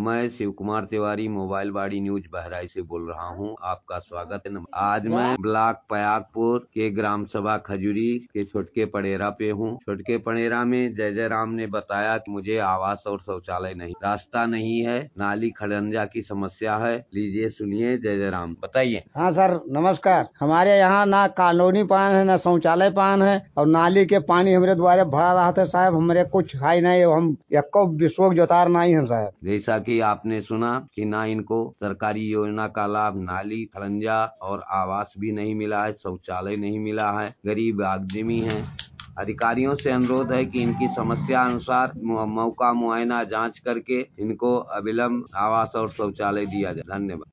मैं शिव कुमार तिवारी मोबाइल बाड़ी न्यूज बहराइच से बोल रहा हूं। आपका स्वागत है। आज मैं ब्लॉक पयागपुर के ग्राम सभा खजूरी के छोटके पड़ेरा पे हूं। छोटके पड़ेरा में जय जय राम ने बताया कि मुझे आवास और शौचालय नहीं, रास्ता नहीं है, नाली खड़ंजा की समस्या है। लीजिए सुनिए, जय जय राम। बताइए। हाँ सर नमस्कार। हमारे यहाँ ना कॉलोनी पान है, ना शौचालय पान है, और नाली के पानी हमारे द्वारा भरा रहा था साहब। हमारे कुछ है नहीं, हम एको विश्वक जोतार नहीं है साहब। जैसा कि आपने सुना कि ना इनको सरकारी योजना का लाभ, नाली खड़ंजा और आवास भी नहीं मिला है, शौचालय नहीं मिला है, गरीब आदमी है। अधिकारियों से अनुरोध है कि इनकी समस्या अनुसार मौका मुआयना जांच करके इनको अविलंब आवास और शौचालय दिया जाए। धन्यवाद।